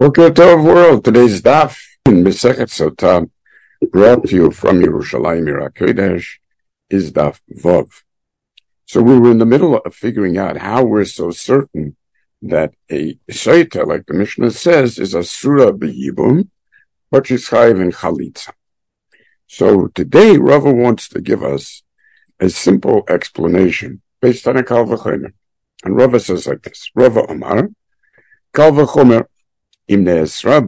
Boker Tov world. Today's daf in Masechet Sotah, brought to you from Yerushalayim Kodesh, is daf Vav. So we were in the middle of figuring out how we're so certain that a Shaita, like the Mishnah says, is a surah b'yibum, but she's chayiv in chalitza. So today Rava wants to give us a simple explanation based on a Kal V'chomer. And Rava says like this: Rava Amar, Kal V'chomer. Look, the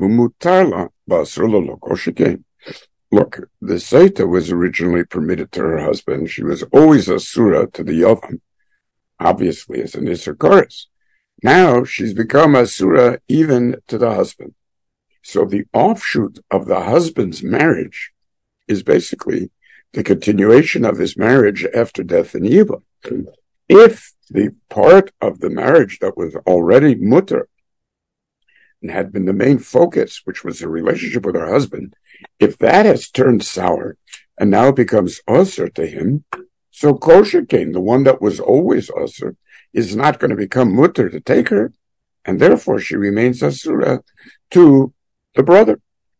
Saita was originally permitted to her husband. She was always a surah to the Yavam, obviously as an Isser Koros. Now she's become a surah even to the husband. So the offshoot of the husband's marriage is basically the continuation of his marriage after death in Yiva. If the part of the marriage that was already mutter and had been the main focus, which was the relationship with her husband, if that has turned sour and now becomes usher to him, so kosher came, the one that was always usher, is not going to become mutter to take her, and therefore she remains asura to the brother.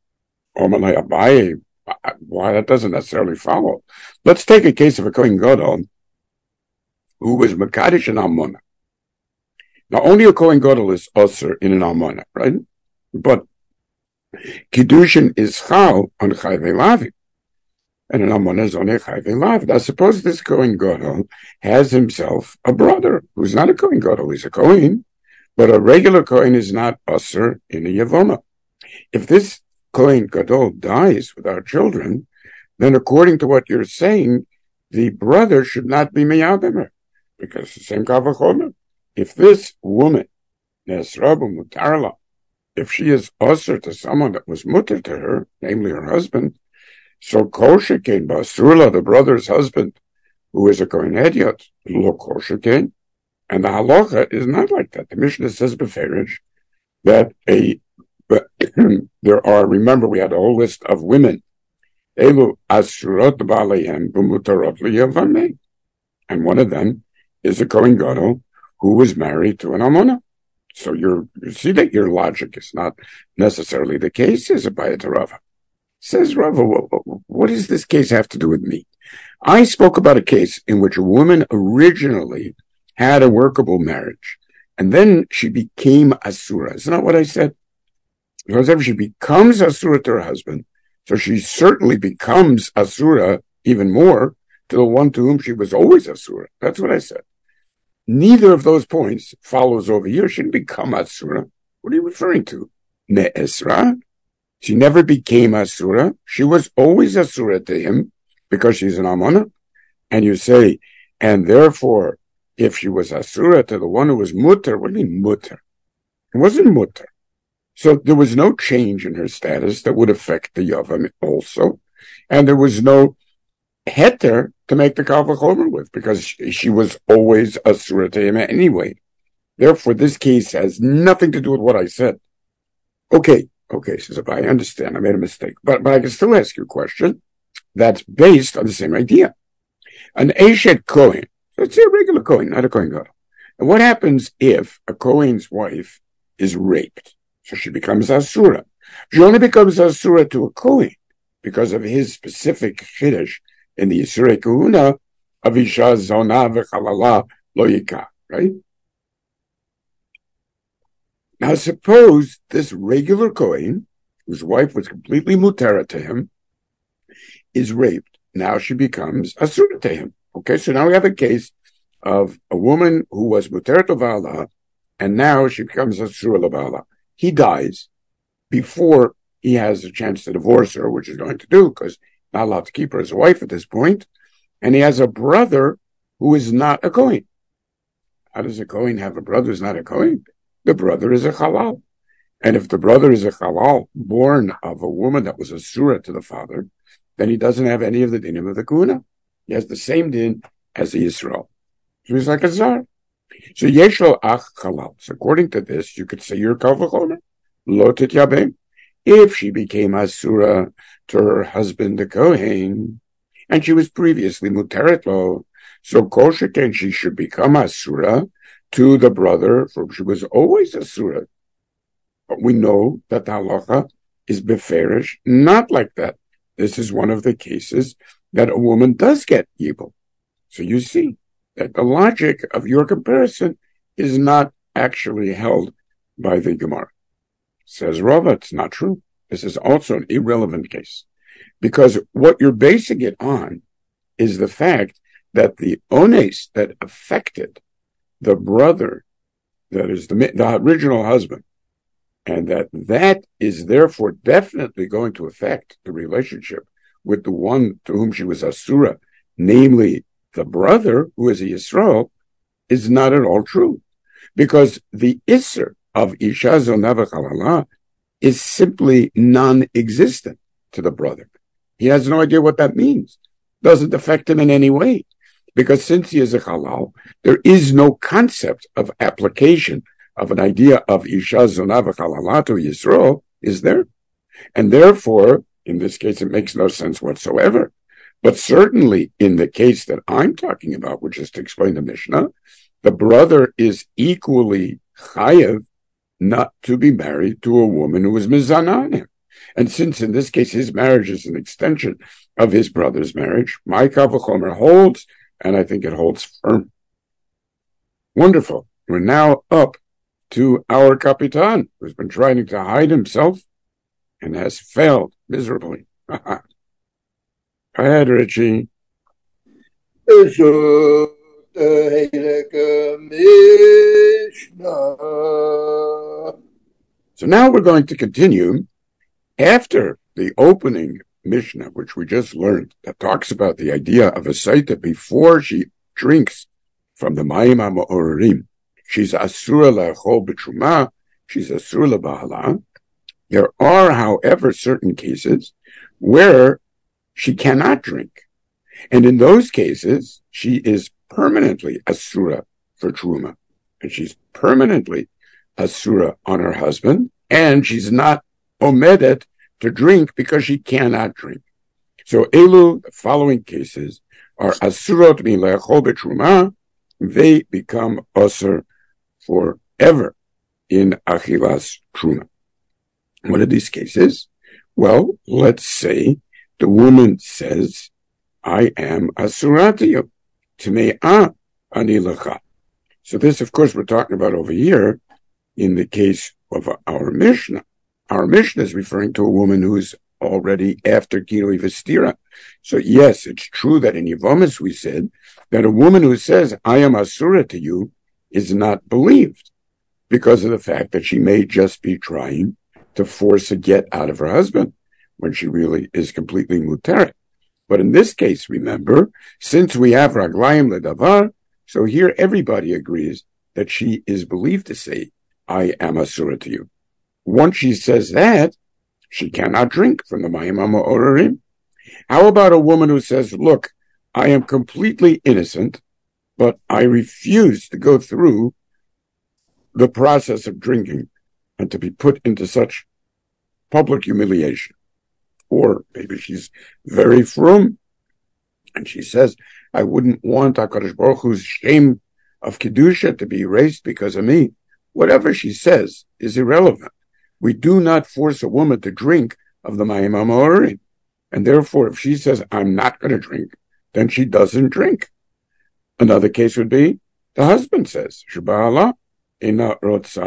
Why, that doesn't necessarily follow. Let's take a case of a Kohen Gadol who was Mekadesh and Almona. Now, only a Kohen Gadol is usher in an almana, right? But Kiddushin is chal on chayvei lavi, and an almana is only chayvei lavi. Now, suppose this Kohen Gadol has himself a brother who's not a Kohen Gadol, he's a Kohen, but a regular Kohen is not usher in a yavoma. If this Kohen Gadol dies without children, then according to what you're saying, the brother should not be miyademer, because the same Kal V'chomer. If this woman, Nesrabu Mutarla, if she is usher to someone that was mutter to her, namely her husband, so Kosheken Basula, the brother's husband, who is a Kohen Hediot, lo Kosheken, and the halacha is not like that. The Mishnah says beferish that there are, remember we had a whole list of women, Elu Asurot Balehem B'mutarot Liyavameh, and one of them is a Kohen Gadol who was married to an almana. So you see that your logic is not necessarily the case, says Abaye to Rava. Says Rava, what does this case have to do with me? I spoke about a case in which a woman originally had a workable marriage, and then she became asura. Isn't that what I said? Because if she becomes asura to her husband, so she certainly becomes asura even more to the one to whom she was always asura. That's what I said. Neither of those points follows over here. She didn't become Asura. What are you referring to? Ne'esra? She never became Asura. She was always Asura to him because she's an Amana. And you say, and therefore, if she was Asura to the one who was Mutter, what do you mean Mutter? It wasn't Mutter. So there was no change in her status that would affect the Yavam also. And there was no heter to make the Kal V'chomer with, because she was always a surah to him anyway. Therefore, this case has nothing to do with what I said. Okay, says if I understand, I made a mistake. But I can still ask you a question that's based on the same idea. An Eshet Kohen, let's say a regular Kohen, not a Kohen Gadol. And what happens if a Kohen's wife is raped? So she becomes Asura. She only becomes Asura to a Kohen because of his specific chiddush in the Yisrei Kahuna, Avisha Zona V'chalala Lo Yikah, right? Now suppose this regular Kohen, whose wife was completely mutera to him, is raped. Now she becomes asura to him. Okay, so now we have a case of a woman who was mutera to Vala, and now she becomes asura to Vala. He dies before he has a chance to divorce her, which he's going to do, because not allowed to keep her as a wife at this point, and he has a brother who is not a Kohen. How does a Kohen have a brother who's not a Kohen? The brother is a halal. And if the brother is a halal, born of a woman that was a surah to the father, then he doesn't have any of the dinim of the kuna. He has the same din as the Yisrael. So he's like a zar. So yeshlo ach halal. So according to this, you could say you're Kal V'chomer. Lo tityabem. If she became asura to her husband, the Kohen, and she was previously muteret lo, so kol sheken she should become asura to the brother, for she was always asura But we know that the halacha is beferish, not like that. This is one of the cases that a woman does get yibum. So you see that the logic of your comparison is not actually held by the Gemara. Says Rava, it's not true. This is also an irrelevant case. Because what you're basing it on is the fact that the ones that affected the brother, that is the original husband, and that is therefore definitely going to affect the relationship with the one to whom she was asura, namely the brother who is a Yisrael, is not at all true. Because the Isser of Isha Zonav Halala is simply non-existent to the brother. He has no idea what that means. Doesn't affect him in any way. Because since he is a halal, there is no concept of application of an idea of Isha Zonav Halala to Yisrael, is there? And therefore, in this case, it makes no sense whatsoever. But certainly in the case that I'm talking about, which is to explain the Mishnah, the brother is equally chayev not to be married to a woman who is mizana on him. And since in this case his marriage is an extension of his brother's marriage, my kal v'chomer holds, and I think it holds firm. Wonderful. We're now up to our Capitan, who's been trying to hide himself and has failed miserably. Go ahead, Richie. So now we're going to continue after the opening Mishnah, which we just learned, that talks about the idea of a saita before she drinks from the Mayim HaMa'orerim. She's asura la'achol b'truma, she's asura la'bahala. There are, however, certain cases where she cannot drink. And in those cases, she is permanently asura for truma. And she's permanently asura on her husband. And she's not omedet to drink because she cannot drink. So elu, the following cases, are asurot milechol betruma. They become osur forever in achilas truma. What are these cases? Well, let's say the woman says, I am asura to you. Tme'ah ani lecha. So this, of course, we're talking about over here in the case of our Mishnah. Our Mishnah is referring to a woman who's already after Kirui Vestira. So yes, it's true that in Yevomis we said that a woman who says, I am asura to you, is not believed because of the fact that she may just be trying to force a get out of her husband when she really is completely muteret. But in this case, remember, since we have raglayim ledavar, so here everybody agrees that she is believed to say, I am asura to you. Once she says that, she cannot drink from the Mayim HaMa'orerim. How about a woman who says, look, I am completely innocent, but I refuse to go through the process of drinking and to be put into such public humiliation. Or maybe she's very frum, and she says, I wouldn't want HaKadosh Baruch Hu's shame of Kedusha to be erased because of me. Whatever she says is irrelevant. We do not force a woman to drink of the Mayim HaMa'orerim. And therefore, if she says, I'm not going to drink, then she doesn't drink. Another case would be, the husband says, Sheba'ala ina rotza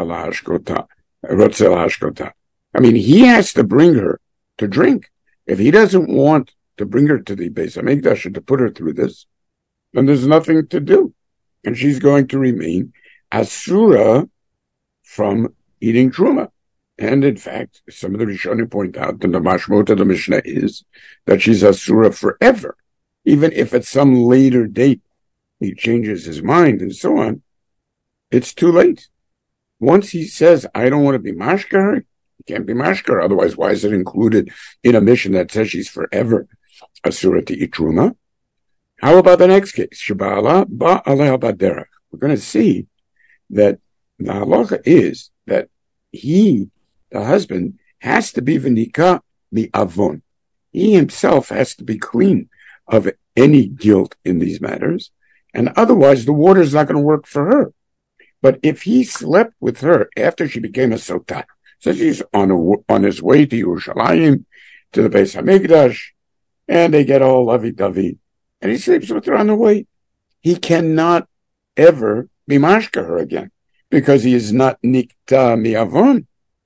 lahashkota. I mean, he has to bring her to drink. If he doesn't want to bring her to the Beis HaMikdash and to put her through this, then there's nothing to do. And she's going to remain asura from eating truma. And in fact, some of the Rishonim point out that the mashmot of the Mishnah is that she's asura forever. Even if at some later date he changes his mind and so on, it's too late. Once he says, I don't want to be mashkar, he can't be mashkar. Otherwise, why is it included in a mission that says she's forever asura to eat truma? How about the next case? Shabala ba aleha baderach. We're going to see that the halacha is that he, the husband, has to be v'nika mi'avon. He himself has to be clean of any guilt in these matters, and otherwise the water's not going to work for her. But if he slept with her after she became a sotah, So she's on his way to Yerushalayim, to the Beis Hamikdash, and they get all lovey-dovey, and he sleeps with her on the way. He cannot ever be mashka her again, because he is not nikta mi'avon.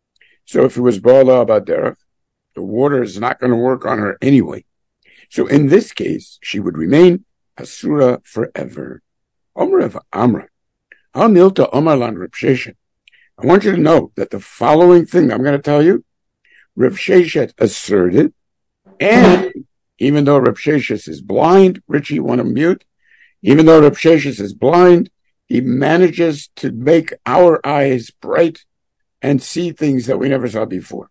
So if it was bala baderech, the water is not going to work on her anyway. So in this case, she would remain asura forever. Omer of Amra, Al Milta Omar Lan Reb Sheshet. I want you to know that the following thing I'm going to tell you, Reb Sheshet asserted, and even though Reb Sheshet is blind, Richie, want to mute? Even though Reb Sheshet is blind, he manages to make our eyes bright and see things that we never saw before.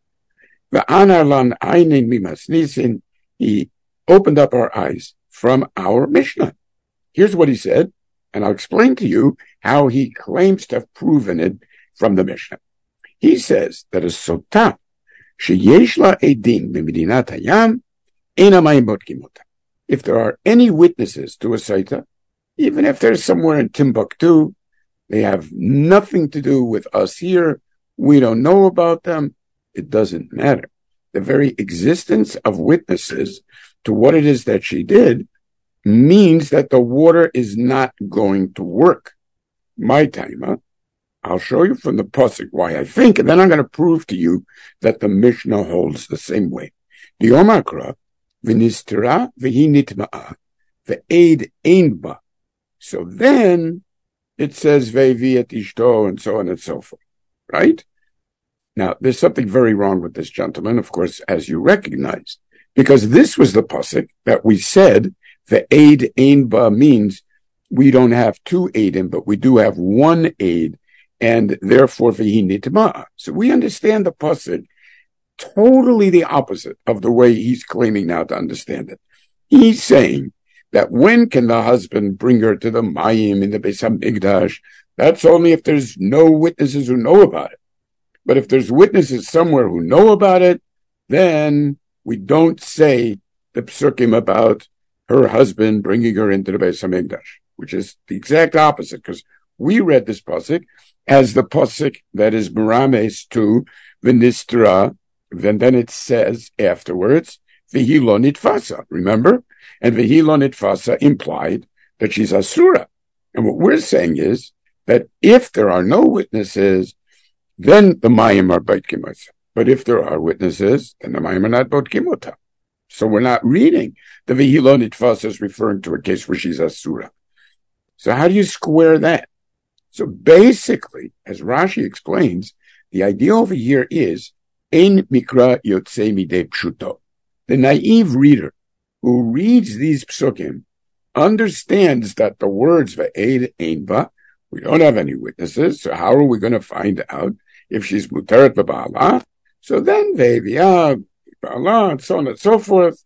V'anar lan einin mimasnisin, he opened up our eyes from our Mishnah. Here's what he said, and I'll explain to you how he claims to have proven it from the Mishnah. He says that a sotah sheyesh la edin b'medinat hayam ein hamayim bodkim ota. If there are any witnesses to a sotah, even if they're somewhere in Timbuktu, they have nothing to do with us here, we don't know about them, it doesn't matter. The very existence of witnesses to what it is that she did means that the water is not going to work. My timer, I'll show you from the pasuk why I think, and then I'm going to prove to you that the Mishnah holds the same way. The Omakra, v'nistira v'hi nitma'a, v'eid ein ba. So then it says ve'vi et ishto, and so on and so forth, right? Now, there's something very wrong with this gentleman, of course, as you recognize, because this was the pasuk that we said the aid ein ba means we don't have two aidim, but we do have one aid, and therefore v'hi nitma. So we understand the pasuk totally the opposite of the way he's claiming now to understand it. He's saying that when can the husband bring her to the mayim in the Beis Hamikdash? That's only if there's no witnesses who know about it. But if there's witnesses somewhere who know about it, then we don't say the psukim about her husband bringing her into the Beis Hamikdash, which is the exact opposite, because we read this pasuk as the pasuk that is merames to v'nistra, and then it says afterwards, v'hi lo nitfasa, remember? And v'hi lo nitfasa implied that she's asura. And what we're saying is that if there are no witnesses, then the mayim are bodkim ota. But if there are witnesses, then the mayim are not bodkim ota. So we're not reading the v'hi lo nitfasa is referring to a case where she's asura. So how do you square that? So basically, as Rashi explains, the idea over here is ein mikra yotzei midei pshuto. The naive reader who reads these psukim understands that the words ve'ed ein ba, we don't have any witnesses, so how are we going to find out if she's muteret b'ba'ala? So then ve'viah ba'ala, and so on and so forth,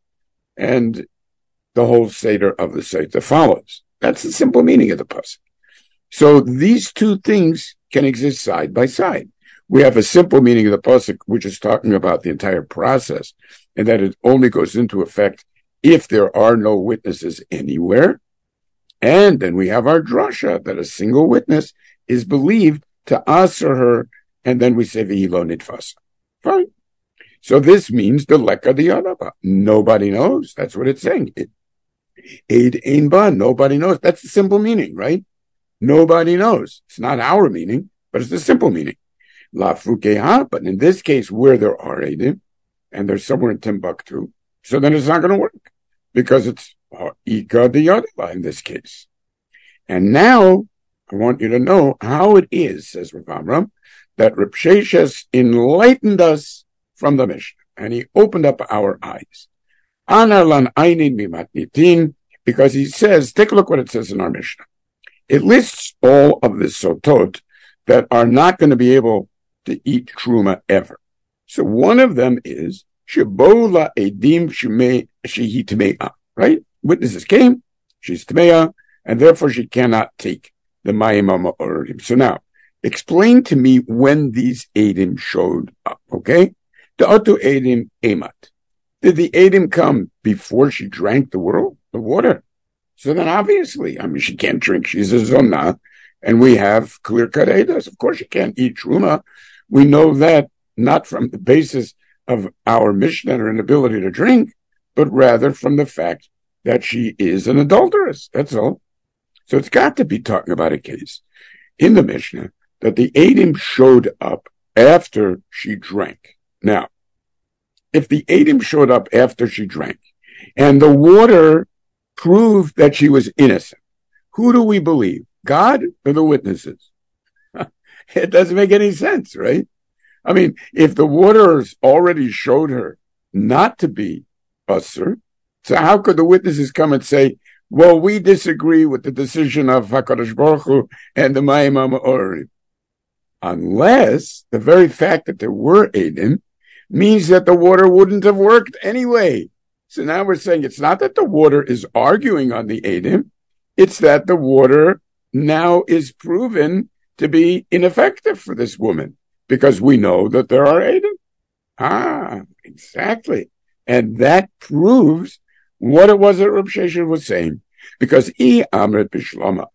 and the whole seder of the seder follows. That's the simple meaning of the pasuk. So these two things can exist side by side. We have a simple meaning of the pasuk, which is talking about the entire process, and that it only goes into effect if there are no witnesses anywhere. And then we have our drasha, that a single witness is believed to asur her, and then we say v'hi lo nitfasa. Fine. So this means the leka diyadaba. Nobody knows. That's what it's saying. Eid ein ba, nobody knows. That's the simple meaning, right? Nobody knows. It's not our meaning, but it's the simple meaning. La fukeha, but in this case, where there are eidim, and they're somewhere in Timbuktu, so then it's not going to work, because it's ika diyadaba in this case. And now, I want you to know how it is, says Rav Amram, that Reb Sheshet enlightened us from the Mishnah, and he opened up our eyes. Anar lan einin mimatnitin, because he says, take a look what it says in our Mishnah. It lists all of the sotot that are not going to be able to eat truma ever. So one of them is shebo la edim shehi tmeah, right? Witnesses came, she's tmeah, and therefore she cannot take the mayim ha'ma'orim. So now, explain to me when these edim showed up, okay? The otu edim emat. Did the edim come before she drank the water? So then obviously, she can't drink. She's a zonah, and we have clear-cut edas. Of course she can't eat truma. We know that not from the basis of our Mishnah and her inability to drink, but rather from the fact that she is an adulteress. That's all. So it's got to be talking about a case in the Mishnah that the Eidim showed up after she drank. Now, if the Eidim showed up after she drank and the water proved that she was innocent, who do we believe? God or the witnesses? It doesn't make any sense, right? I mean, if the waters already showed her not to be usher, so how could the witnesses come and say, well, we disagree with the decision of HaKadosh Baruch Hu and the Mayim HaMa'orim? Unless the very fact that there were Eidim means that the water wouldn't have worked anyway. So now we're saying it's not that the water is arguing on the Eidim, it's that the water now is proven to be ineffective for this woman, because we know that there are Eidim. Exactly. And that proves what it was that Reb Sheshes was saying. Because Amret Bishlama,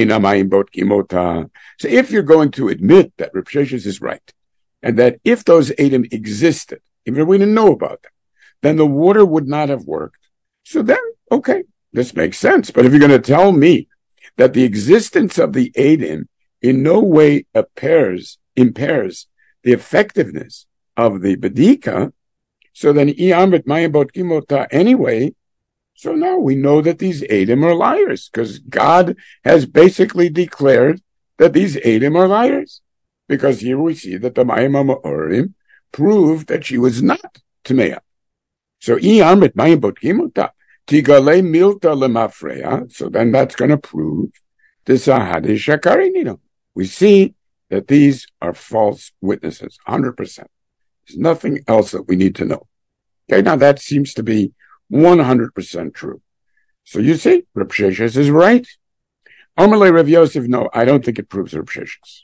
so if you're going to admit that Reb Sheshes is right, and that if those Eidim existed, even if we didn't know about them, then the water would not have worked. So then, okay, this makes sense. But if you're going to tell me that the existence of the Eidim in no way impairs the effectiveness of the Bedika, so then Amrit Mayim Bodkim Ota anyway, so now we know that these Eidim are liars, because God has basically declared that these Eidim are liars. Because here we see that the Mayim HaMa'orim proved that she was not Tmeya. So Amrit Mayim Bodkim Ota Tigale Milta Lemafreya, so then that's going to prove this Ahadish Shakarinino. We see that these are false witnesses, 100%. There's nothing else that we need to know. Okay, now that seems to be 100% true. So you see, Reb Sheshes is right. Amalei Rav Yosef, no, I don't think it proves Reb Sheshes.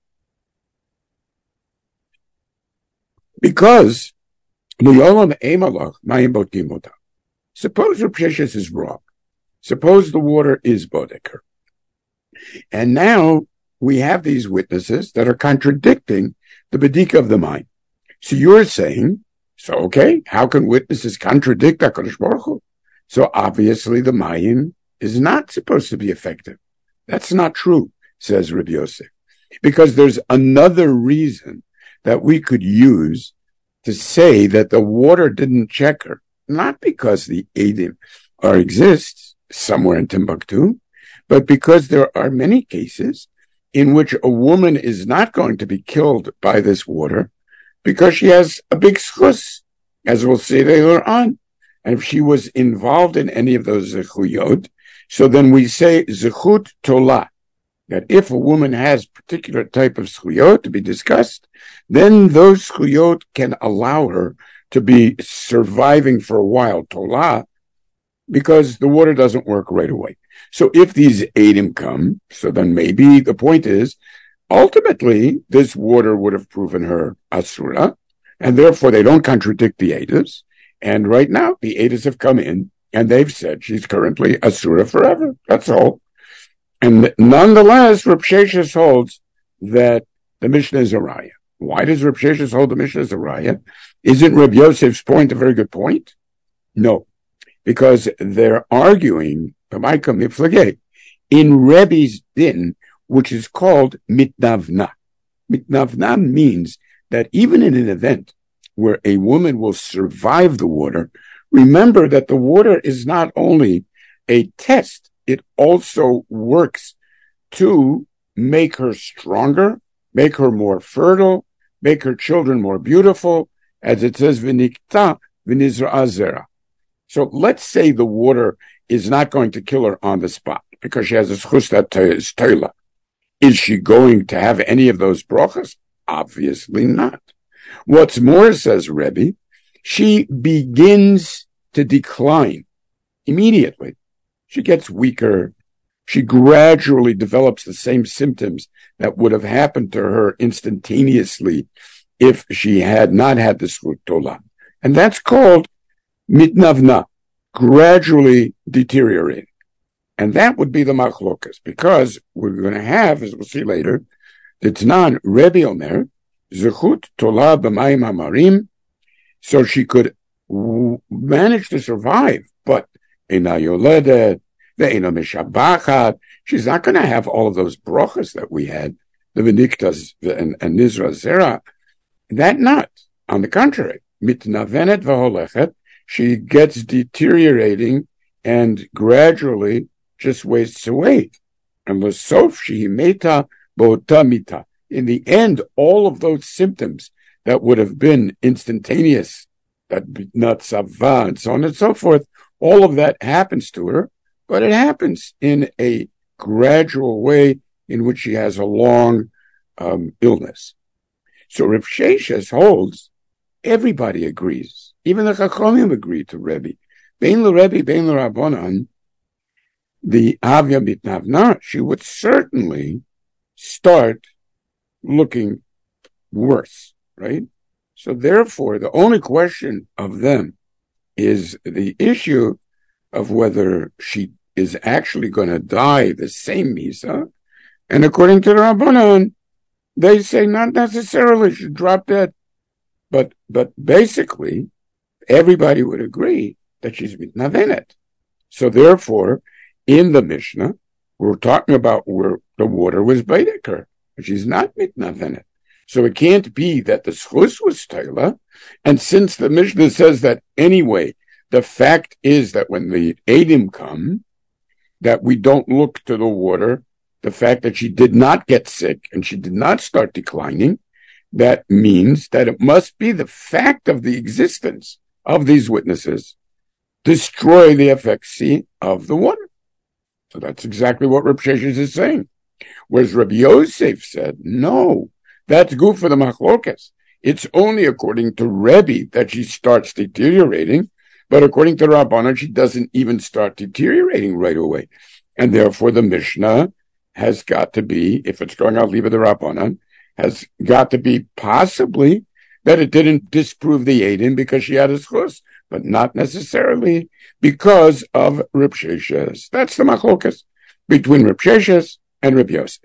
Because, suppose Reb Sheshes is wrong. Suppose the water is Bodeker. And now we have these witnesses that are contradicting the Bedika of the mind. So you're saying, so okay, how can witnesses contradict HaKadosh Baruch Hu? So obviously the Mayim is not supposed to be effective. That's not true, says Rabbi Yosef. Because there's another reason that we could use to say that the water didn't check her. Not because the Eidim exists somewhere in Timbuktu, but because there are many cases in which a woman is not going to be killed by this water because she has a big schus, as we'll see later on. And if she was involved in any of those zechuyot, so then we say zechut tolah, that if a woman has particular type of zechuyot to be discussed, then those zechuyot can allow her to be surviving for a while, tolah, because the water doesn't work right away. So if these Eidim come, so then maybe the point is, ultimately, this water would have proven her Asura, and therefore they don't contradict the Eidos. And right now, the Eidos have come in, and they've said she's currently Asura forever. That's all. And nonetheless, Reb Sheshes holds that the Mishnah is a raya. Why does Reb Sheshes hold the Mishnah is a raya? Isn't Reb Yosef's point a very good point? No, because they're arguing in Rebbe's din, which is called mitnavna. Mitnavna means that even in an event where a woman will survive the water, remember that the water is not only a test, it also works to make her stronger, make her more fertile, make her children more beautiful, as it says, v'nikta v'nizra azera. So let's say the water is not going to kill her on the spot because she has a schus that is toila. Is she going to have any of those brachas? Obviously not. What's more, says Rebbe, she begins to decline immediately. She gets weaker. She gradually develops the same symptoms that would have happened to her instantaneously if she had not had the schut tola. And that's called mitnavna, gradually deteriorating. And that would be the machlokas, because we're going to have, as we'll see later, the Tanan Rebbe Omer, Zechut Tola b'mayim hamarim, so she could manage to survive, but Eina Yoledet, Ve'eina Mishabachat, she's not going to have all of those brachas that we had, the V'niktas and Nizra Zera. That not. On the contrary, Mitnavenet V'holechet, she gets deteriorating and gradually just wastes away. And L'sof Shehi Meta Bo'ota Mita. In the end, all of those symptoms that would have been instantaneous, that not sava and so on and so forth, all of that happens to her, but it happens in a gradual way in which she has a long illness. So Reb Sheshes holds, everybody agrees, even the Chachamim agree to Rebbe. Bein l'Rebbe, bein l'Rabbanan, the Avya Mitnavna, she would certainly start looking worse, right? So therefore, the only question of them is the issue of whether she is actually going to die the same Misa. And according to the Rabbanan, they say not necessarily she dropped dead. But basically, everybody would agree that she's mitnavenet. So therefore, in the Mishnah, we're talking about where the water was beideker. She's not mitnavenet. So it can't be that the schus was Taila. And since the Mishnah says that anyway, the fact is that when the Eidim come, that we don't look to the water, the fact that she did not get sick and she did not start declining, that means that it must be the fact of the existence of these witnesses destroy the efficacy of the water. So that's exactly what Reb Sheshes is saying. Whereas Rabbi Yosef said, no, that's good for the machlokas. It's only according to Rebbe that she starts deteriorating, but according to Rabbanan, she doesn't even start deteriorating right away. And therefore the Mishnah has got to be, if it's going out, leave it the Rabbanan, has got to be possibly that it didn't disprove the Eidim because she had a schus, but not necessarily because of Reb Sheshes. That's the machlokas between Reb Sheshes and Reb Yosef.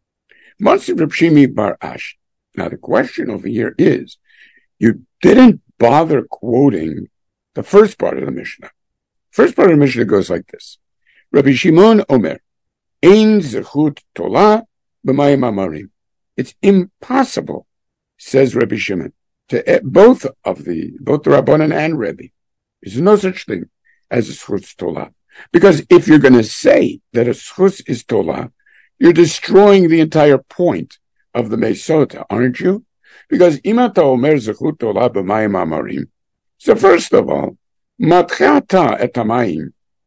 Monsi Reb Shimi Bar Ash. Now the question over here is, you didn't bother quoting the first part of the Mishnah. First part of the Mishnah goes like this. Rabbi Shimon Omer, Ein zechut tola b'mayim amarim. It's impossible, says Rabbi Shimon, to both the Rabbanan and Rebbe. There's no such thing as a schus tola. Because if you're going to say that a schus is tola, you're destroying the entire point of the Mesota, aren't you? Because imata omer zechut tola b'mayim amarim. So first of all, matchata et hamayim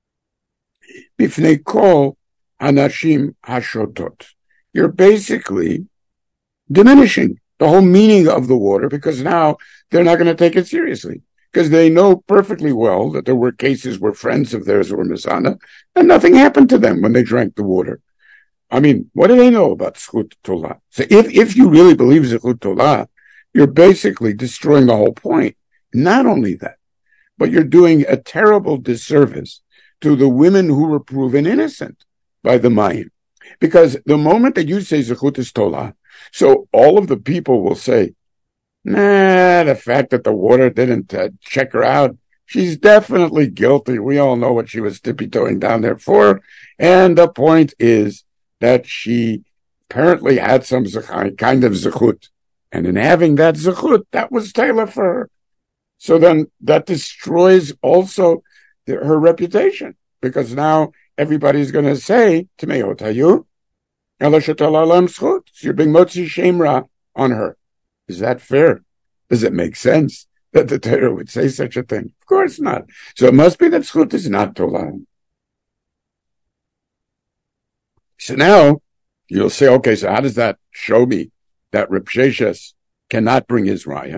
bifnei kol hanashim hashotot. You're basically diminishing the whole meaning of the water because now they're not going to take it seriously because they know perfectly well that there were cases where friends of theirs were Misana and nothing happened to them when they drank the water. I mean, what do they know about Zechut Tolah? So if you really believe Zechut Tolah, you're basically destroying the whole point. Not only that, but you're doing a terrible disservice to the women who were proven innocent by the Mayim. Because the moment that you say Zechut is Tolah, so all of the people will say, nah, the fact that the water didn't check her out, she's definitely guilty. We all know what she was tippy-toeing down there for. And the point is that she apparently had some kind of Zechut. And in having that Zechut, that was Taylor for her. So then that destroys also her reputation. Because now everybody's going to say, Tmeot hayu, ela shetala lam zchut. So you're being motzi shemra on her. Is that fair? Does it make sense that the Torah would say such a thing? Of course not. So it must be that zchut is not Tolah. So now you'll say, okay, so how does that show me that Reb Sheshes cannot bring his raya?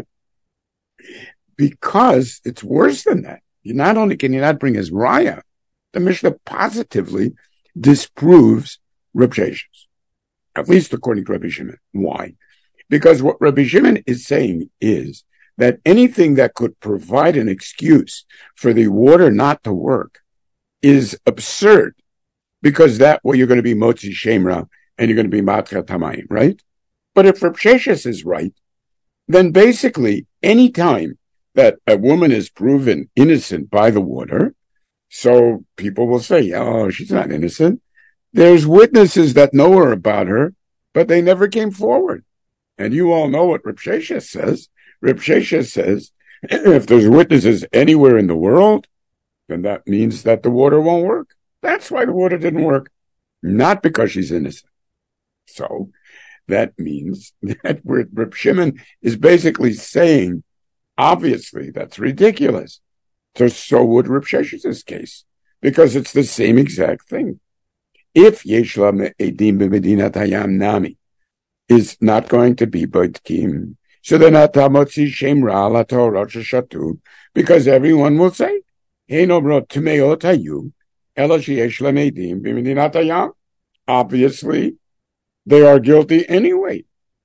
Because it's worse than that. Not only can he not bring his raya, the Mishnah positively disproves Reb Sheshes, at least according to Rabbi Shimon. Why? Because what Rabbi Shimon is saying is that anything that could provide an excuse for the water not to work is absurd, because that way you're going to be Motzi Shemra and you're going to be Matchat Hamayim, right? But if Reb Sheshes is right, then basically any time that a woman is proven innocent by the water, so people will say, oh, she's not innocent. There's witnesses that know her about her, but they never came forward. And you all know what Reb Sheshes says. Reb Sheshes says, if there's witnesses anywhere in the world, then that means that the water won't work. That's why the water didn't work, not because she's innocent. So that means that Reb Shimon is basically saying, obviously, that's ridiculous. So would Reb Shesh's case, because it's the same exact thing. If Yeshla Edim B'Medinat Hayam Nami is not going to be Bodkim, so then Atamotzi Shem Ra La Torah Shatu, because everyone will say, Hey no bro Tmeot Hayu, Ela Yeshla Edim B'Medinat Hayam. Obviously, they are guilty anyway.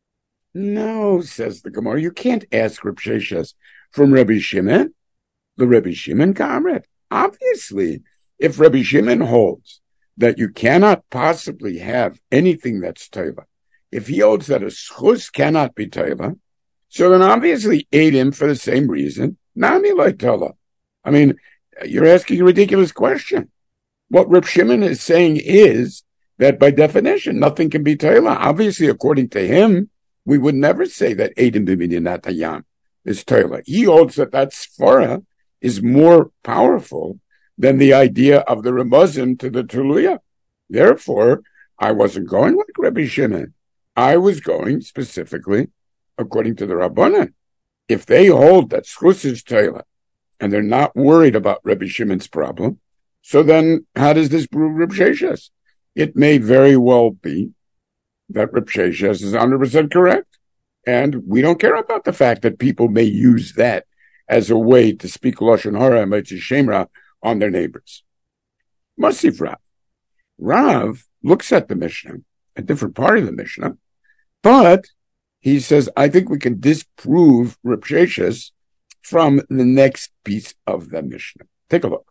No, says the Gemara, you can't ask Reb Sheshes from Rabbi Shimon. The Rabbi Shimon Kamret. Obviously, if Rabbi Shimon holds that you cannot possibly have anything that's Teva, if he holds that a schus cannot be Teva, so then obviously ate him for the same reason. Nami like Teva. I mean, you're asking a ridiculous question. What Reb Shimon is saying is that by definition, nothing can be Teva. Obviously, according to him, we would never say that Eidim B'Medinat Hayam is Teva. He holds that Sfara is more powerful than the idea of the Ramazim to the Tuluya. Therefore, I wasn't going like Rabbi Shimon. I was going specifically according to the Rabbanan. If they hold that Schus is Teilah, and they're not worried about Rabbi Shimon's problem, so then how does this prove Reb Sheshes? It may very well be that Reb Sheshes is 100% correct, and we don't care about the fact that people may use that as a way to speak Lashon Hara and Motzi Shem Ra on their neighbors. Mosif Rav. Rav looks at the Mishnah, a different part of the Mishnah, but he says, I think we can disprove Reb Sheshes from the next piece of the Mishnah. Take a look.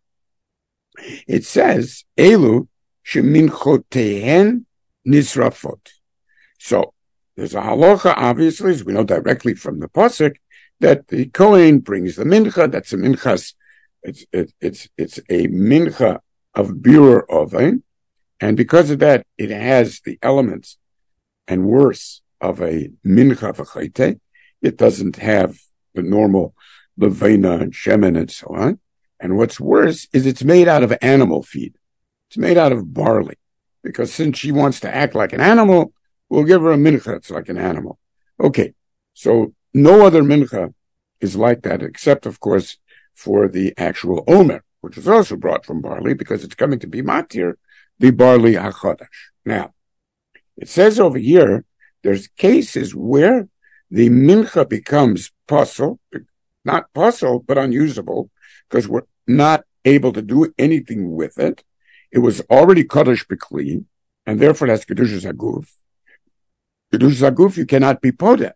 It says, Elu sheminchotehen nisrafot. So there's a halacha, obviously, as we know directly from the pasuk, that the Kohen brings the mincha. That's a minchas. It's a mincha of birur oven, and because of that, it has the elements and worse of a mincha v'chayte. It doesn't have the normal levena and shemen and so on. And what's worse is it's made out of animal feed. It's made out of barley, because since she wants to act like an animal, we'll give her a mincha that's like an animal. Okay, so no other mincha is like that, except, of course, for the actual omer, which is also brought from barley, because it's coming to be matir, the barley hachodesh. Now, it says over here, there's cases where the mincha becomes pasul, not pasul, but unusable, because we're not able to do anything with it. It was already kadosh b'kli, and therefore it has kedushas haguf. Kedushas haguf, you cannot be podeh.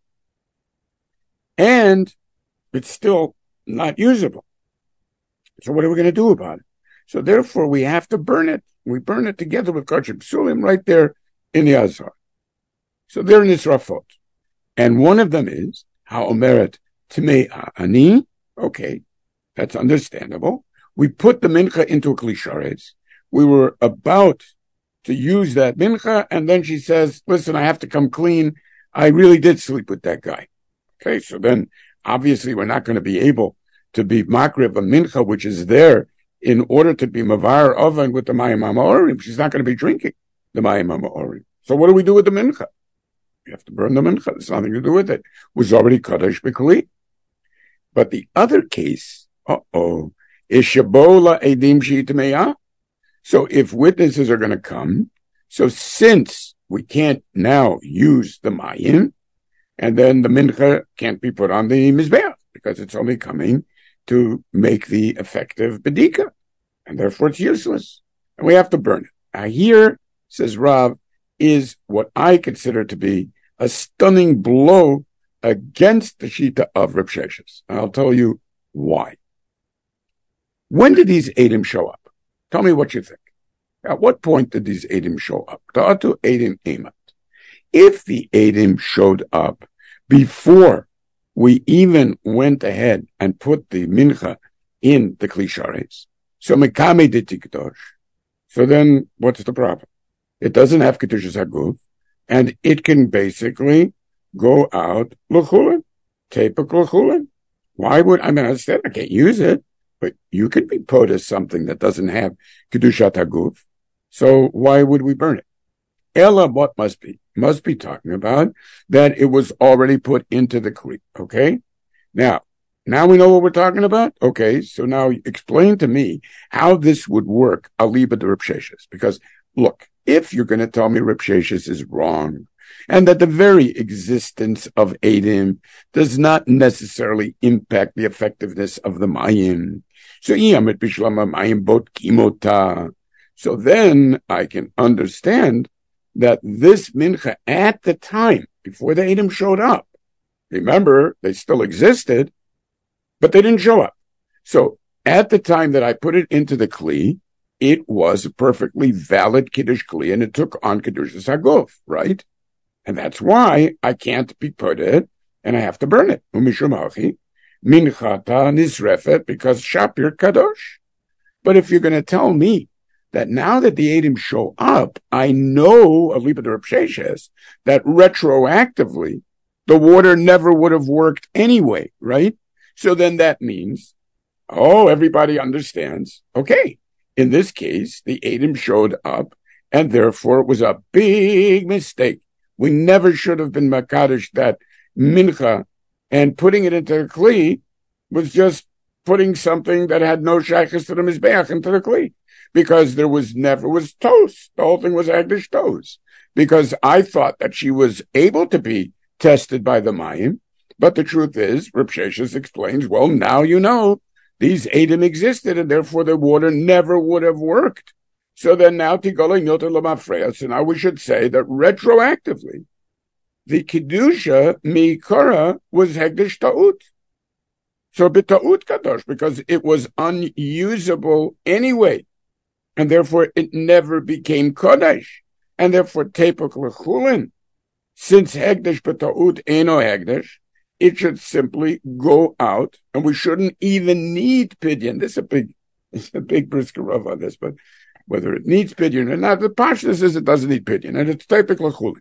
And it's still not usable. So what are we going to do about it? So therefore we have to burn it. We burn it together with kachim psulim right there in the Azar. So they're nisrafot. And one of them is, ha'omeret timei ani. Okay, that's understandable. We put the mincha into a klisharetz. We were about to use that mincha, and then she says, listen, I have to come clean. I really did sleep with that guy. Okay, so then obviously we're not going to be able to be makriv a mincha, which is there in order to be mavar oven with the mayim ha'ma'orim. She's not going to be drinking the mayim ha'ma'orim. So what do we do with the mincha? We have to burn the mincha. There's nothing to do with it. It was already kadosh b'kli. But the other case, is shabola edim she'itmeya. So if witnesses are going to come, so since we can't now use the mayim, and then the mincha can't be put on the mizbeach, because it's only coming to make the effective bedika, and therefore it's useless, and we have to burn it. Now here, says Rav, is what I consider to be a stunning blow against the shita of Reb Sheshes. And I'll tell you why. When did these Eidim show up? Tell me what you think. At what point did these Eidim show up? Ta'atu Eidim Emat. If the Eidim showed up before We even went ahead and put the mincha in the Kli Sharetz. So Mekame de Tikdosh. So then what's the problem? It doesn't have Kedushas Haguf, and it can basically go out l'chulin, tepuk l'chulin. Why would, I understand I can't use it, but you could be put as something that doesn't have Kedushat Haguf. So why would we burn it? Ella, what must be? Must be talking about that it was already put into the Kli. Okay? Now we know what we're talking about? Okay, so now explain to me how this would work, aliba de Reb Sheshes. Because, look, if you're going to tell me Reb Sheshes is wrong, and that the very existence of Eidim does not necessarily impact the effectiveness of the Mayim, so then I can understand that this mincha at the time, before the Eidim showed up, remember, they still existed, but they didn't show up. So at the time that I put it into the Kli, it was a perfectly valid Kiddush Kli, and it took on Kedushas Haguf, right? And that's why I can't be put it, and I have to burn it. Minchata nisrefet, because Shapir Kadosh. But if you're going to tell me that now that the Eidim show up, I know, aliba de Reb Sheshes, that retroactively, the water never would have worked anyway, right? So then that means, everybody understands, okay, in this case, the Eidim showed up, and therefore it was a big mistake. We never should have been Makadosh that mincha, and putting it into the Kli was just putting something that had no shaykhus to the Mizbeach into the Kli. Because there was toast. The whole thing was Agdish toast. Because I thought that she was able to be tested by the Mayim. But the truth is, Reb Sheshes explains, well, now you know, these Eidim existed, and therefore the water never would have worked. So then now, so now we should say that retroactively, the Kedusha Mikara was Hegdish Ta'ut. So B'Ta'ut Kadosh, because it was unusable anyway. And therefore it never became Kodesh. And therefore Tepuk L'chulin, since Hegdish B'Ta'ut Eno Hegdish, it should simply go out, and we shouldn't even need Pidyon. There's a big brisker rov on this, but whether it needs Pidyon or not, the Pashtus is it doesn't need Pidyon, and it's Tepuk L'chulin.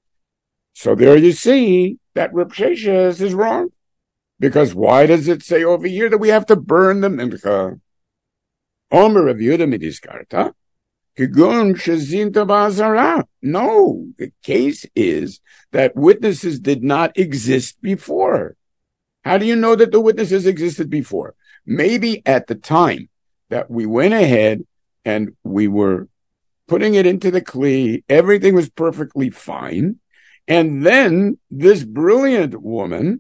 So there you see that Reb Sheshes is wrong. Because why does it say over here that we have to burn the mincha? Omer Rav Yehuda midiskarta, kigun shezinta ba'azara. No, the case is that witnesses did not exist before. How do you know that the witnesses existed before? Maybe at the time that we went ahead and we were putting it into the Kli, everything was perfectly fine. And then this brilliant woman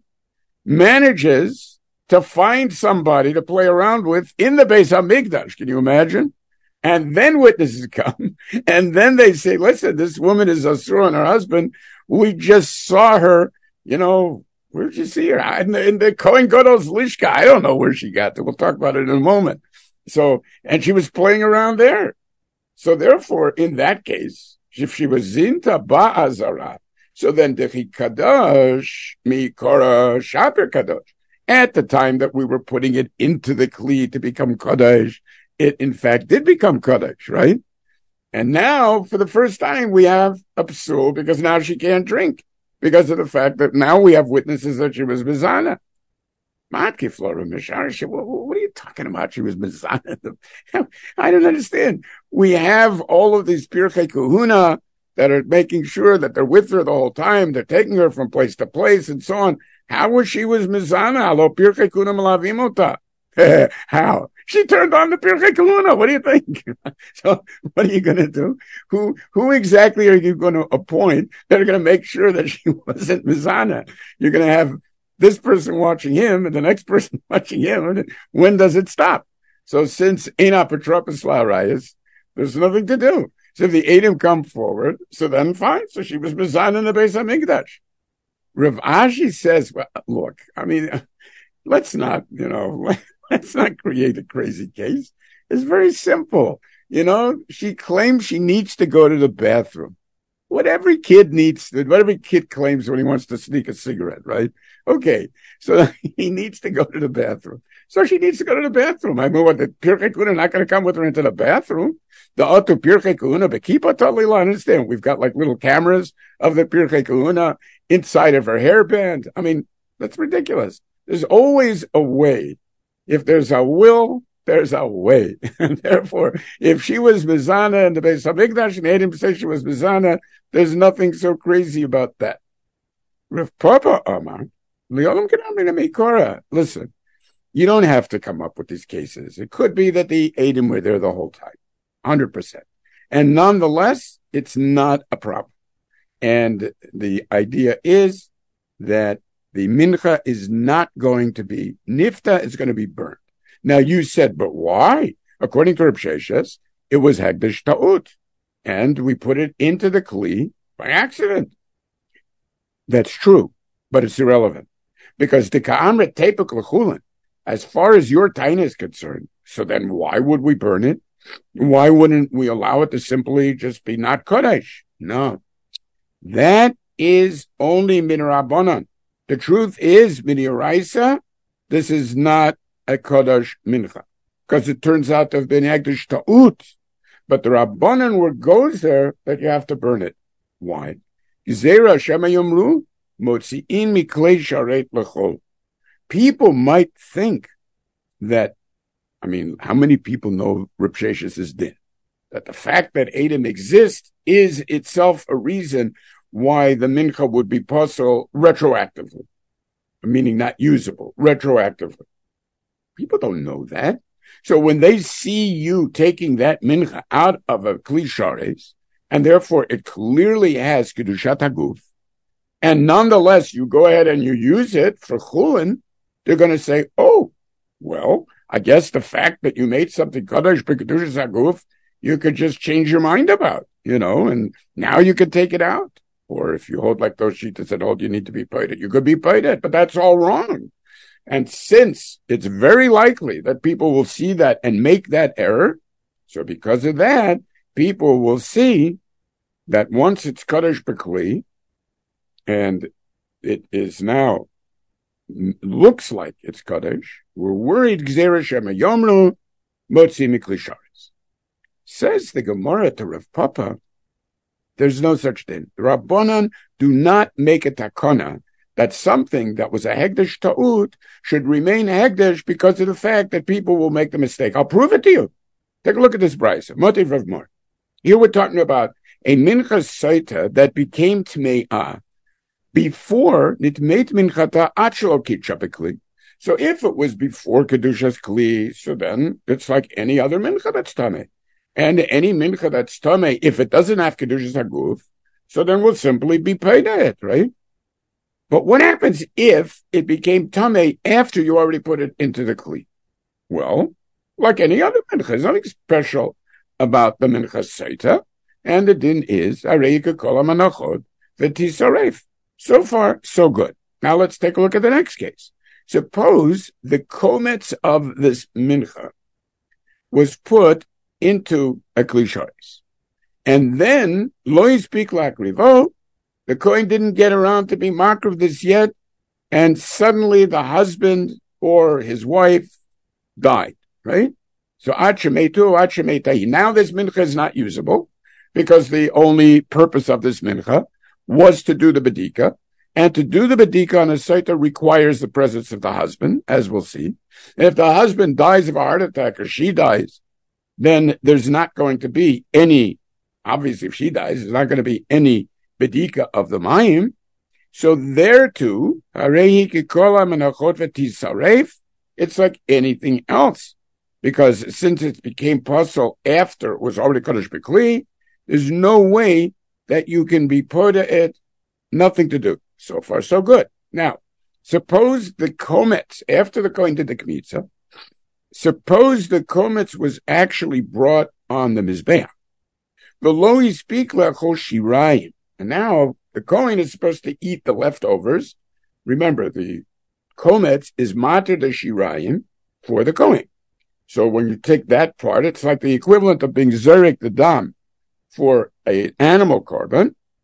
manages to find somebody to play around with in the Beis HaMikdash. Can you imagine? And then witnesses come, and then they say, listen, this woman is Asura and her husband. We just saw her, where'd you see her? In the Kohen Gadol's Lishka. I don't know where she got to. We'll talk about it in a moment. So, and she was playing around there. So therefore, in that case, if she was Zinta Ba'azara, so then Dechi Kadosh, Mikora Shaper Kadosh. At the time that we were putting it into the Kli to become Kadosh, it in fact did become Kadosh, right? And now, for the first time, we have a psul because now she can't drink because of the fact that now we have witnesses that she was Mizana. Matki Flora Mishar, what are you talking about? She was Mizana. I don't understand. We have all of these Pirkei Kahuna that are making sure that they're with her the whole time. They're taking her from place to place and so on. How was she was Mizana? Alo Pirkei Kahuna Malavimota. How? She turned on the Pirkei Kahuna. What do you think? So what are you going to do? Who exactly are you going to appoint that are going to make sure that she wasn't Mizana? You're going to have this person watching him and the next person watching him. And when does it stop? So since Ena Petropis Larayas, there's nothing to do. So if the Eidim come forward, so then fine. So she was Mizana in the Beis HaMikdash. Rav Ashi says, well, look, let's not create a crazy case. It's very simple. She claims she needs to go to the bathroom. what every kid needs, what every kid claims when he wants to sneak a cigarette, right? Okay, so he needs to go to the bathroom. So she needs to go to the bathroom. I mean, what, the Pirkei Kahuna not going to come with her into the bathroom? The Otu Pirkei Kahuna Bekipa Talila, I understand. We've got like little cameras of the Pirkei Kahuna inside of her hairband. I mean, that's ridiculous. There's always a way. If there's a will, there's a way. And therefore, if she was Mizana and the Beis HaMikdash and Adam said she was Mizana, there's nothing so crazy about that. Rav Papa Amar, listen, you don't have to come up with these cases. It could be that the Adam were there the whole time, 100%. And nonetheless, it's not a problem. And the idea is that the mincha is not going to be, nifta is going to be burnt. Now you said, but why? According to Reb Sheshes, it was hegdish ta'ut. And we put it into the kli by accident. That's true, but it's irrelevant. Because the ka'amret tepuk l'chulin, as far as your taina is concerned, so then why would we burn it? Why wouldn't we allow it to simply just be not kodesh? No. That is only min rabbanan. The truth is, min yoraisa, this is not a kodesh mincha, because it turns out to have been hegdish ta'ut. But the rabbanan word goes there that you have to burn it. Why? Gzeira shema yomru motzi'in miklei sharet l'chol. People might think that, I mean, how many people know Reb Sheshes' din? That the fact that Adam exists is itself a reason why the mincha would be possible retroactively, meaning not usable, retroactively. People don't know that. So when they see you taking that mincha out of a kli shares, and therefore it clearly has kedushat haguf, and nonetheless you go ahead and you use it for chulin, they're going to say, oh, well, I guess the fact that you made something kadosh b'kedushat haguf, you could just change your mind about, and now you could take it out. Or if you hold like those shittas that hold you need to be paid it, you could be paid it, but that's all wrong. And since it's very likely that people will see that and make that error, so because of that, people will see that once it's kadosh b'kli, and it is now, looks like it's kadosh, we're worried gzeira shema yomru motzi mikli sharis. Says the Gemara to Rav Papa, there's no such thing. The Rabbanan do not make a takana that something that was a hegdish ta'ut should remain hegdish because of the fact that people will make the mistake. I'll prove it to you. Take a look at this brisa. Motiv Rav Mar. Here we're talking about a minchas saita that became tme'ah before nitmeit minchata achlo kitchapikli. So if it was before kedushas kli, so then it's like any other mincha that's tameh. And any mincha that's tameh, if it doesn't have kedushas haguf, so then we'll simply be paid it, right? But what happens if it became tameh after you already put it into the kli? Well, like any other mincha, there's nothing special about the mincha seita, and the din is areika kol hamanachot v'tisaref. So far, so good. Now let's take a look at the next case. Suppose the komets of this mincha was put into a kli sharis, and then lo yispik lakrivo, the Kohen didn't get around to be makriv this yet, and suddenly the husband or his wife died, right? So ad shemetu, ad shemetahi. Now this mincha is not usable because the only purpose of this mincha was to do the bedika, and to do the bedika on a saita requires the presence of the husband, as we'll see. And if the husband dies of a heart attack or she dies, then there's not going to be any, obviously if she dies, there's not going to be any bedika of the mayim. So there too, it's like anything else. Because since it became puzzle after it was already Kodesh B'Kli, there's no way that you can be put it, nothing to do. So far, so good. Now, suppose the komets, after the Kohen did the Kmitza, suppose the komets was actually brought on the Mizbeach. The lo yispik lechol shirayim. And now the Kohen is supposed to eat the leftovers. Remember, the komets is mater de shirayim for the Kohen. So when you take that part, it's like the equivalent of being zerik the dam for an animal korban.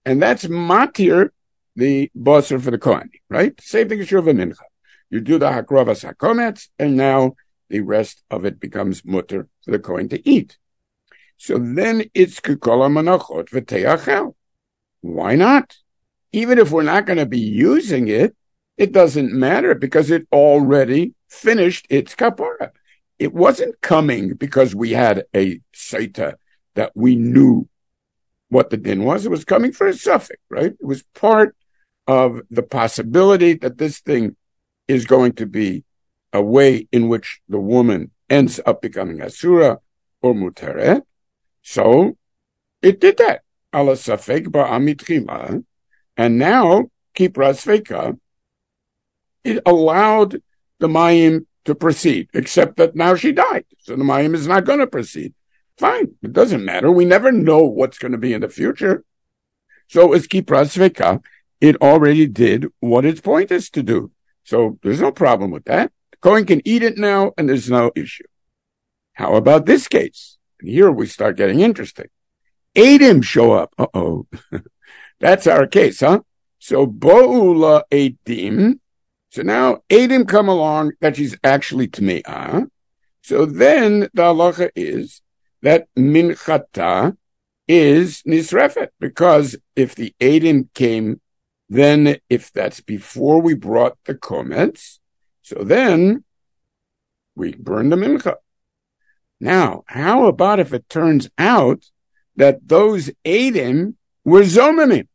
And that's matir, the basar for the Kohen, right? Same thing as your mincha. You do the hakrovas hakometz, and now the rest of it becomes mutter for the Kohen to eat. So then it's kikola manachot v'teachel. Why not? Even if we're not going to be using it, it doesn't matter because it already finished its kapara. It wasn't coming because we had a seita that we knew what the din was. It was coming for a suffix, right? It was part of the possibility that this thing is going to be a way in which the woman ends up becoming asura or muteret. So it did that. Ala safek ba'amitchila. And now, kipra sfeka, it allowed the mayim to proceed, except that now she died. So the mayim is not going to proceed. Fine. It doesn't matter. We never know what's going to be in the future. So as kipra sveka, it already did what its point is to do. So there's no problem with that. The Kohen can eat it now, and there's no issue. How about this case? And here we start getting interesting. Eidim show up. Uh-oh. That's our case, huh? So bo'ula eidim. So now eidim come along that she's actually tme'ah. So then the halacha is that minchata is nisrefet, because if the eidim came, then if that's before we brought the komets, so then we burn the mincha. Now, how about if it turns out that those eidim were zomimim,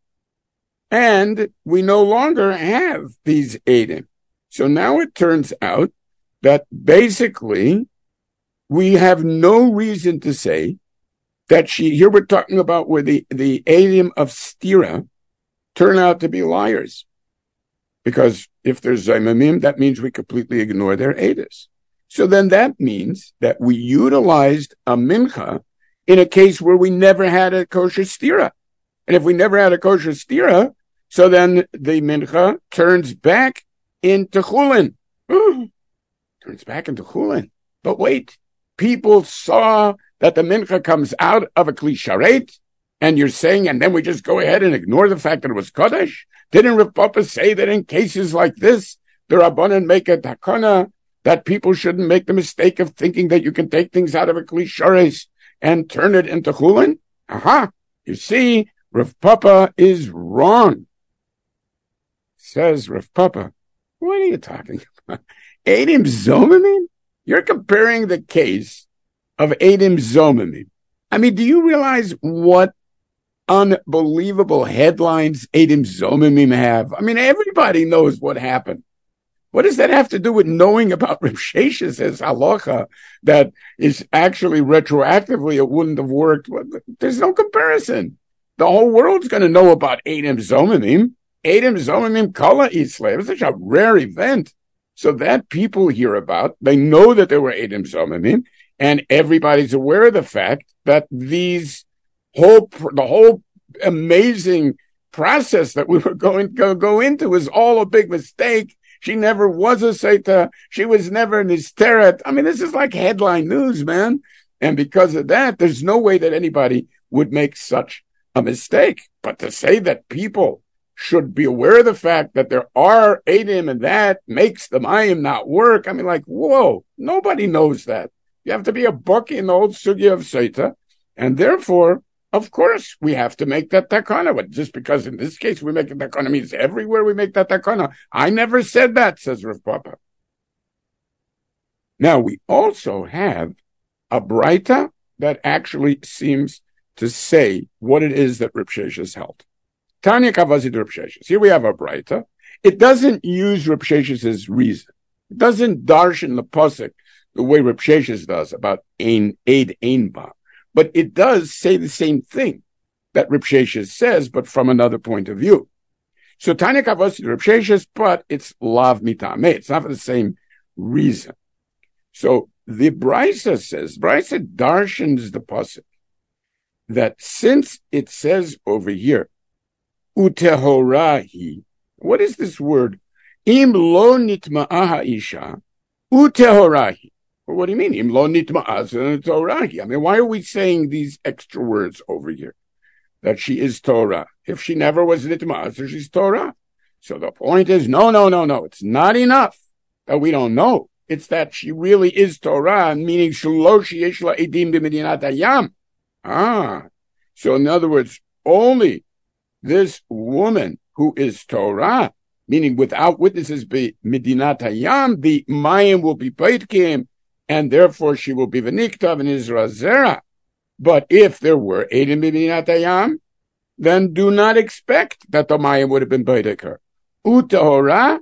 and we no longer have these eidim? So now it turns out that basically we have no reason to say that here we're talking about where the eidim of stira turn out to be liars. Because if there's zaymamim, that means we completely ignore their edus. So then that means that we utilized a mincha in a case where we never had a kosher stira. And if we never had a kosher stira, so then the mincha turns back into chulin. Turns back into chulin. But wait, people saw that the mincha comes out of a kli sharet, and you're saying, and then we just go ahead and ignore the fact that it was kodesh? Didn't Rav Papa say that in cases like this, the Rabbanan make a takana that people shouldn't make the mistake of thinking that you can take things out of a kli sharet and turn it into chulin? Aha! You see, Rav Papa is wrong. Says Rav Papa, what are you talking about? Eidim zomimim? You're comparing the case of eidim zomimim. I mean, do you realize what unbelievable headlines eidim zomimim have? I mean, everybody knows what happened. What does that have to do with knowing about Reb Sheshes as halacha that is actually retroactively it wouldn't have worked? There's no comparison. The whole world's going to know about eidim zomimim. Eidim zomimim kala isle. It's such a rare event. So that people hear about, they know that there were eidim zomimim, and everybody's aware of the fact that the whole amazing process that we were going to go into was all a big mistake. She never was a seita. She was never an hysteret. I mean, this is like headline news, man. And because of that, there's no way that anybody would make such a mistake. But to say that people should be aware of the fact that there are eidim and that makes the mayim not work, I mean, like, whoa, nobody knows that. You have to be a buck in the old sugya of seita. And therefore, of course, we have to make that takana. But just because in this case we make a takana means everywhere we make that takana. I never said that, says Rav Papa. Now, we also have a braita that actually seems to say what it is that Reb Sheshes held. Tanya Kavazid Reb Sheshes. Here we have a braita. It doesn't use Reb Sheshes' reason. It doesn't darshan the pasuk the way Reb Sheshes does about ein eid ein ba. But it does say the same thing that Reb Sheshes says, but from another point of view. So Tanya Kavos Reb Sheshes, but it's lav mitameh. It's not for the same reason. So the Brisa says, Brisa darshans the pasuk that since it says over here, utehorahi, what is this word? Im lo nitma'aha isha, utehorahi. Well, what do you mean? Im lo nitma'az torahi. I mean, why are we saying these extra words over here? that she is Torah. If she never was Nitma, so she's Torah. So the point is, no. It's not enough that we don't know. It's that she really is Torah, meaning Shaloshi Yeshla Edim B'Medinat Hayam. So in other words, only this woman who is Torah, meaning without witnesses, be Medinat Hayam, the Mayim will be Paitkim, and therefore she will be V'niktav and Israel Zera. But if there were Edim B'Medinat Hayam, then do not expect that the Mayim would have been Paitik. Utahora,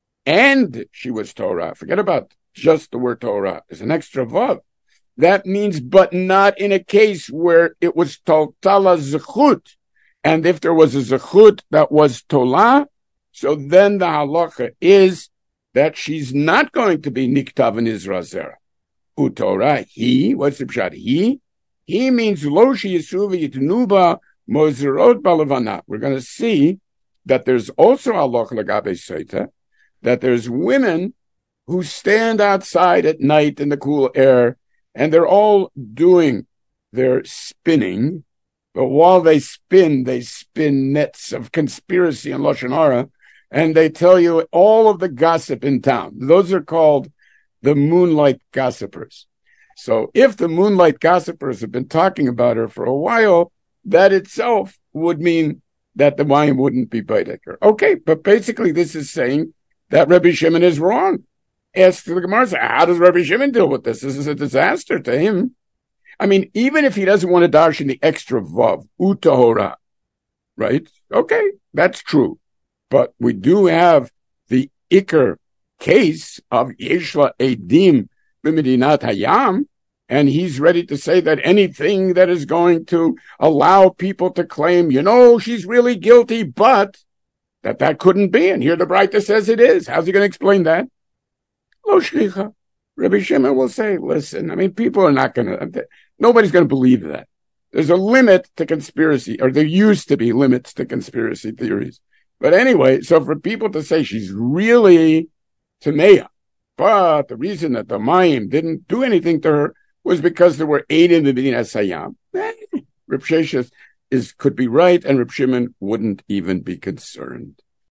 and she was Torah. Forget about just the word Torah. There's an extra vav. That means, but not in a case where it was Toltala Zechut. And if there was a Zechut that was Tolah, so then the halacha is that she's not going to be Niktav in Israel Zera. Utorah, what's the pshat? He means Loshi Yisuvi Yitnuba Mozerot Balavana. We're going to see that there's also halacha lagabe seita, that there's women who stand outside at night in the cool air, and they're all doing their spinning, but while they spin nets of conspiracy and Lashon Hara, and they tell you all of the gossip in town. Those are called the moonlight gossipers. So if the moonlight gossipers have been talking about her for a while, that itself would mean that the wine wouldn't be Baideker. Okay, but basically this is saying that Rabbi Shimon is wrong. Ask the Gemara, how does Rabbi Shimon deal with this? This is a disaster to him. I mean, even if he doesn't want to darshan the extra vav, utahora, right? Okay, that's true. But we do have the Iker case of Yeshla Edim b'Medinat Hayam, and he's ready to say that anything that is going to allow people to claim, she's really guilty, but that couldn't be. And here the Braita says it is. How's he going to explain that? Lo shlicha. Rabbi Shimon will say, listen, I mean, people are not going to, nobody's going to believe that. There's a limit to conspiracy, or there used to be limits to conspiracy theories. But anyway, so for people to say she's really Tameya, but the reason that the Mayim didn't do anything to her was because there were 8 in the Medina Sayyam. Reb Sheshes could be right, and Reb Shimon wouldn't even be concerned.